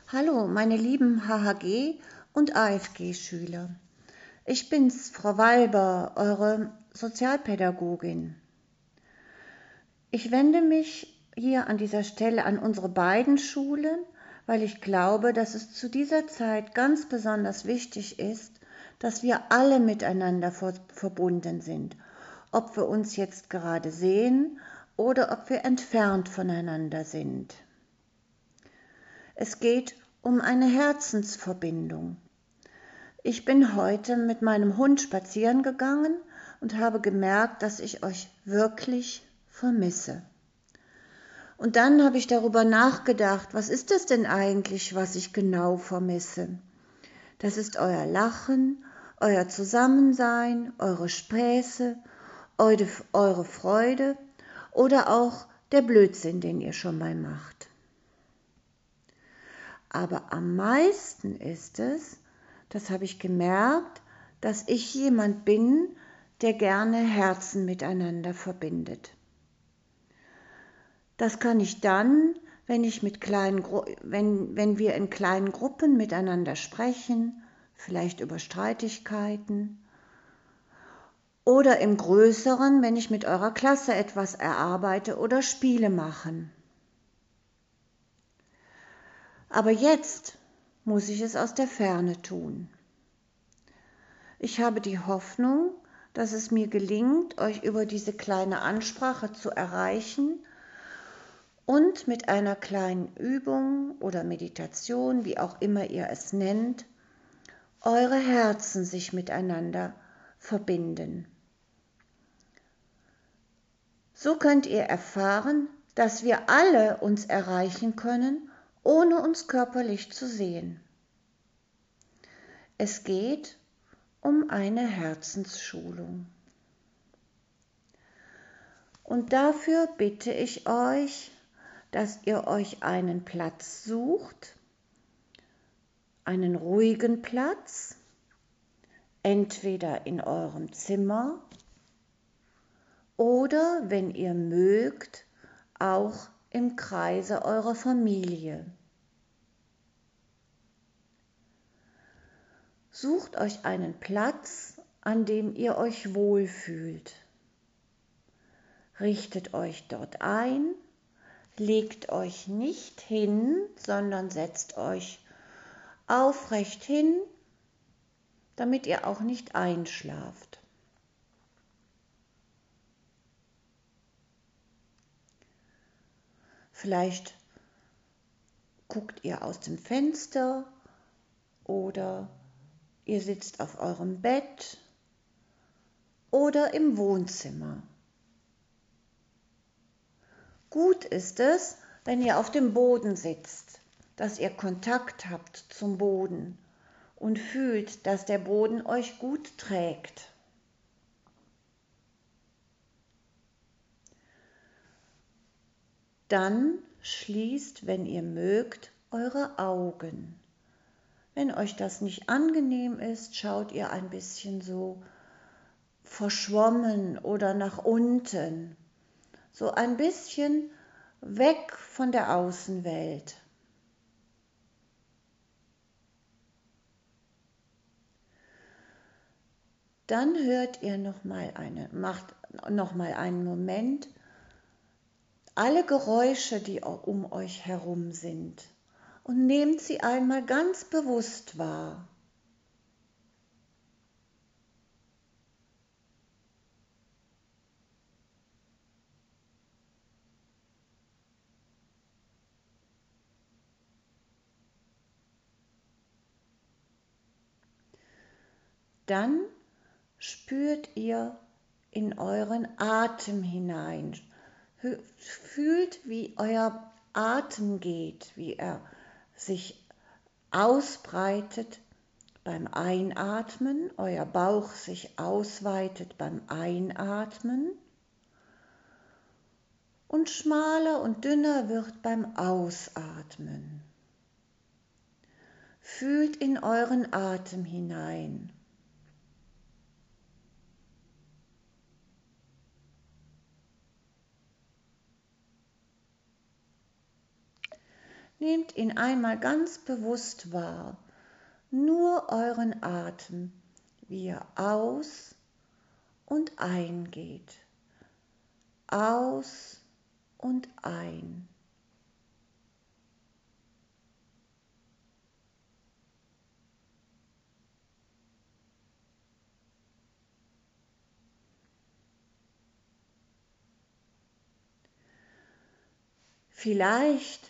Hallo, meine lieben HHG- und AFG-Schüler. Ich bin's, Frau Walber, eure Sozialpädagogin. Ich wende mich hier an dieser Stelle an unsere beiden Schulen, weil ich glaube, dass es zu dieser Zeit ganz besonders wichtig ist, dass wir alle miteinander verbunden sind, ob wir uns jetzt gerade sehen oder ob wir entfernt voneinander sind. Es geht um eine Herzensverbindung. Ich bin heute mit meinem Hund spazieren gegangen und habe gemerkt, dass ich euch wirklich vermisse. Und dann habe ich darüber nachgedacht, was ist das denn eigentlich, was ich genau vermisse? Das ist euer Lachen, euer Zusammensein, eure Späße, eure Freude oder auch der Blödsinn, den ihr schon mal macht. Aber am meisten ist es, das habe ich gemerkt, dass ich jemand bin, der gerne Herzen miteinander verbindet. Das kann ich dann, wenn wir in kleinen Gruppen miteinander sprechen, vielleicht über Streitigkeiten, oder im Größeren, wenn ich mit eurer Klasse etwas erarbeite oder Spiele machen. Aber jetzt muss ich es aus der Ferne tun. Ich habe die Hoffnung, dass es mir gelingt, euch über diese kleine Ansprache zu erreichen und mit einer kleinen Übung oder Meditation, wie auch immer ihr es nennt, eure Herzen sich miteinander verbinden. So könnt ihr erfahren, dass wir alle uns erreichen können, ohne uns körperlich zu sehen. Es geht um eine Herzensschulung. Und dafür bitte ich euch, dass ihr euch einen Platz sucht, einen ruhigen Platz, entweder in eurem Zimmer oder, wenn ihr mögt, auch im Kreise eurer Familie. Sucht euch einen Platz, an dem ihr euch wohlfühlt. Richtet euch dort ein, legt euch nicht hin, sondern setzt euch aufrecht hin, damit ihr auch nicht einschlaft. Vielleicht guckt ihr aus dem Fenster oder ihr sitzt auf eurem Bett oder im Wohnzimmer. Gut ist es, wenn ihr auf dem Boden sitzt, dass ihr Kontakt habt zum Boden und fühlt, dass der Boden euch gut trägt. Dann schließt, wenn ihr mögt, eure Augen. Wenn euch das nicht angenehm ist, schaut ihr ein bisschen so verschwommen oder nach unten, so ein bisschen weg von der Außenwelt. Dann macht noch mal einen Moment alle Geräusche, die um euch herum sind, und nehmt sie einmal ganz bewusst wahr. Dann spürt ihr in euren Atem hinein. Fühlt, wie euer Atem geht, wie er sich ausbreitet beim Einatmen, euer Bauch sich ausweitet beim Einatmen und schmaler und dünner wird beim Ausatmen. Fühlt in euren Atem hinein. Nehmt ihn einmal ganz bewusst wahr, nur euren Atem, wie er aus und eingeht, aus und ein. Vielleicht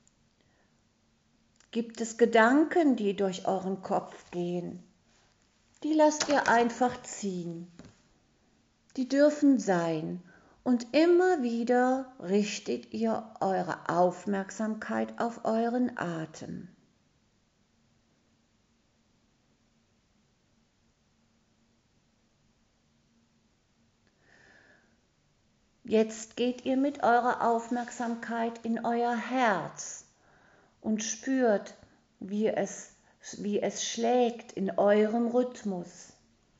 gibt es Gedanken, die durch euren Kopf gehen. Die lasst ihr einfach ziehen. Die dürfen sein. Und immer wieder richtet ihr eure Aufmerksamkeit auf euren Atem. Jetzt geht ihr mit eurer Aufmerksamkeit in euer Herz und spürt, wie es schlägt in eurem Rhythmus.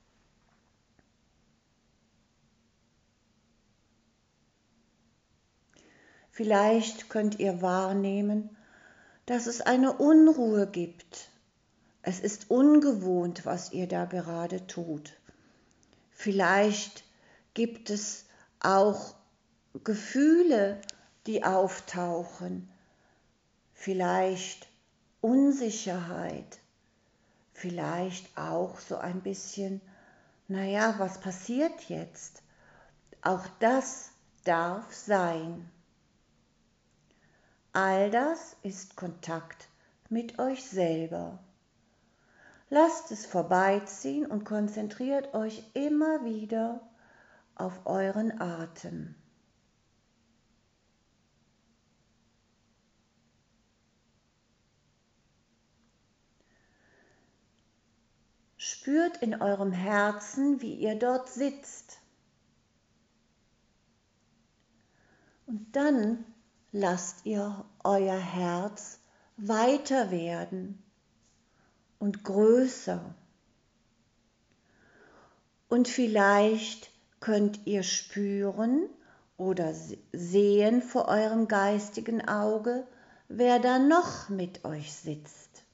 Vielleicht könnt ihr wahrnehmen, dass es eine Unruhe gibt. Es ist ungewohnt, was ihr da gerade tut. Vielleicht gibt es auch Gefühle, die auftauchen. Vielleicht Unsicherheit. Vielleicht auch so ein bisschen, naja, was passiert jetzt? Auch das darf sein. All das ist Kontakt mit euch selber. Lasst es vorbeiziehen und konzentriert euch immer wieder auf euren Atem. Spürt in eurem Herzen, wie ihr dort sitzt. Und dann lasst ihr euer Herz weiter werden und größer. Und vielleicht könnt ihr spüren oder sehen vor eurem geistigen Auge, wer da noch mit euch sitzt.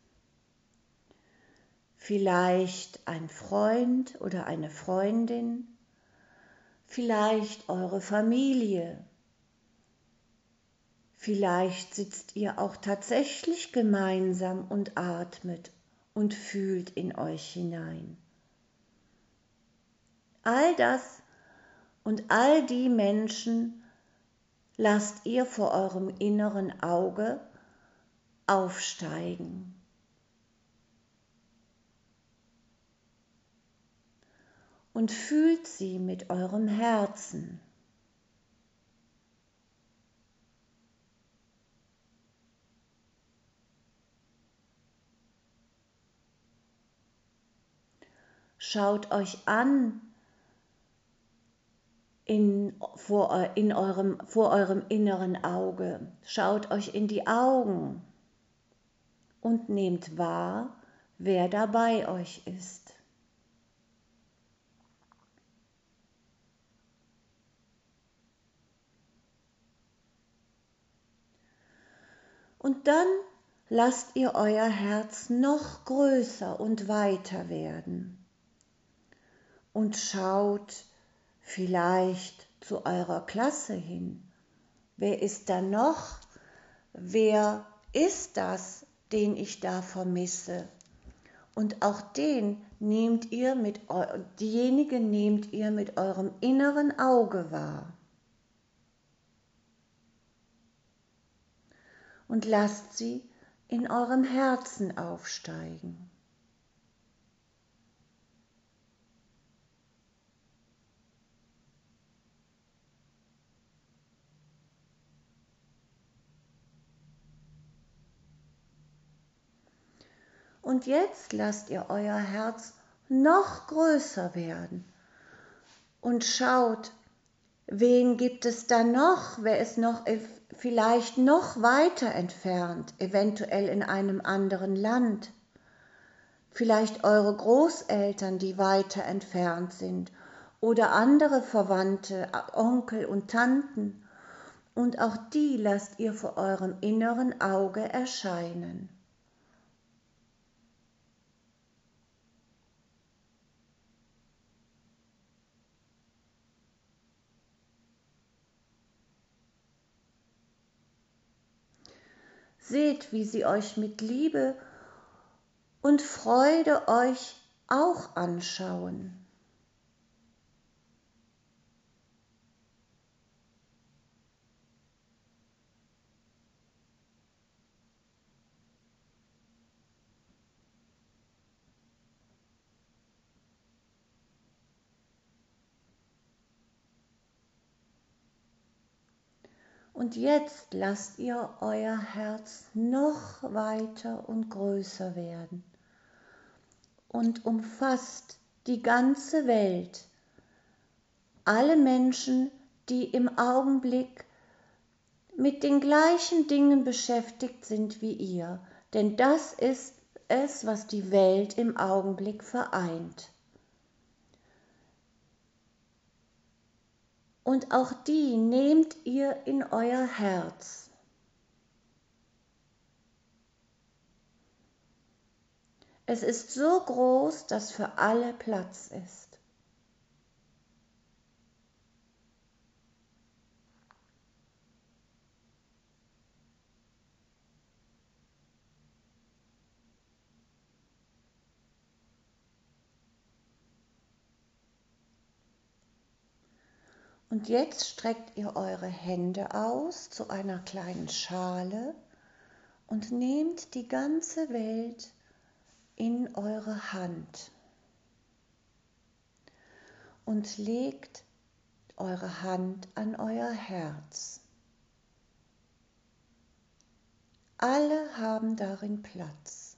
Vielleicht ein Freund oder eine Freundin, vielleicht eure Familie. Vielleicht sitzt ihr auch tatsächlich gemeinsam und atmet und fühlt in euch hinein. All das und all die Menschen lasst ihr vor eurem inneren Auge aufsteigen. Und fühlt sie mit eurem Herzen. Schaut euch an vor eurem inneren Auge. Schaut euch in die Augen und nehmt wahr, wer da bei euch ist. Und dann lasst ihr euer Herz noch größer und weiter werden und schaut vielleicht zu eurer Klasse hin. Wer ist da noch? Wer ist das, den ich da vermisse? Und auch diejenigen nehmt ihr mit eurem inneren Auge wahr. Und lasst sie in eurem Herzen aufsteigen. Und jetzt lasst ihr euer Herz noch größer werden und schaut, wen gibt es da noch? Wer ist noch vielleicht noch weiter entfernt, eventuell in einem anderen Land? Vielleicht eure Großeltern, die weiter entfernt sind, oder andere Verwandte, Onkel und Tanten. und auch die lasst ihr vor eurem inneren Auge erscheinen. Seht, wie sie euch mit Liebe und Freude euch auch anschauen. Und jetzt lasst ihr euer Herz noch weiter und größer werden und umfasst die ganze Welt, alle Menschen, die im Augenblick mit den gleichen Dingen beschäftigt sind wie ihr, denn das ist es, was die Welt im Augenblick vereint. Und auch die nehmt ihr in euer Herz. Es ist so groß, dass für alle Platz ist. Und jetzt streckt ihr eure Hände aus zu einer kleinen Schale und nehmt die ganze Welt in eure Hand und legt eure Hand an euer Herz. Alle haben darin Platz.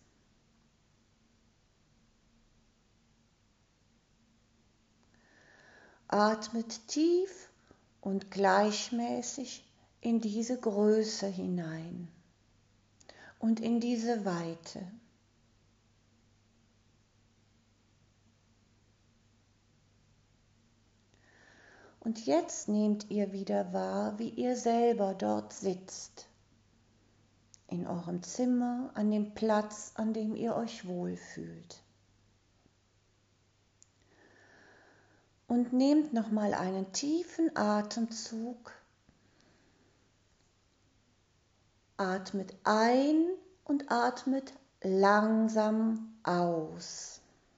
Atmet tief und gleichmäßig in diese Größe hinein und in diese Weite. Und jetzt nehmt ihr wieder wahr, wie ihr selber dort sitzt, in eurem Zimmer, an dem Platz, an dem ihr euch wohlfühlt. Und nehmt nochmal einen tiefen Atemzug. Atmet ein und atmet langsam aus.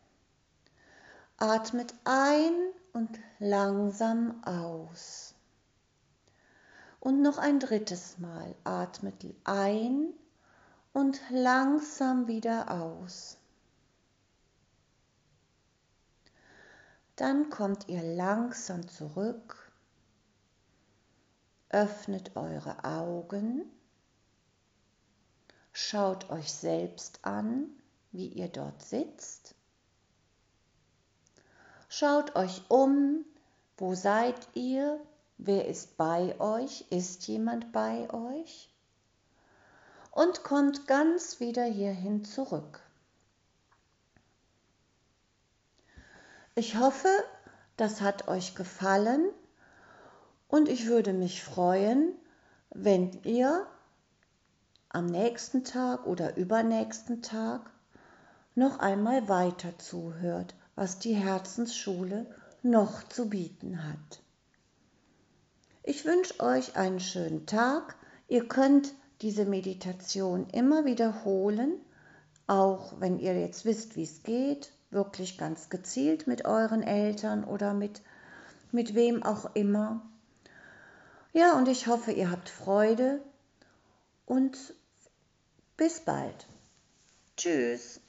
Atmet ein und langsam aus. Und noch ein drittes Mal. Atmet ein und langsam wieder aus. Dann kommt ihr langsam zurück, öffnet eure Augen, schaut euch selbst an, wie ihr dort sitzt. Schaut euch um, wo seid ihr, wer ist bei euch, ist jemand bei euch? Und kommt ganz wieder hierhin zurück. Ich hoffe, das hat euch gefallen und ich würde mich freuen, wenn ihr am nächsten Tag oder übernächsten Tag noch einmal weiter zuhört, was die Herzensschule noch zu bieten hat. Ich wünsche euch einen schönen Tag. Ihr könnt diese Meditation immer wiederholen, auch wenn ihr jetzt wisst, wie es geht, wirklich ganz gezielt mit euren Eltern oder mit wem auch immer. Ja, und ich hoffe, ihr habt Freude und bis bald. Tschüss.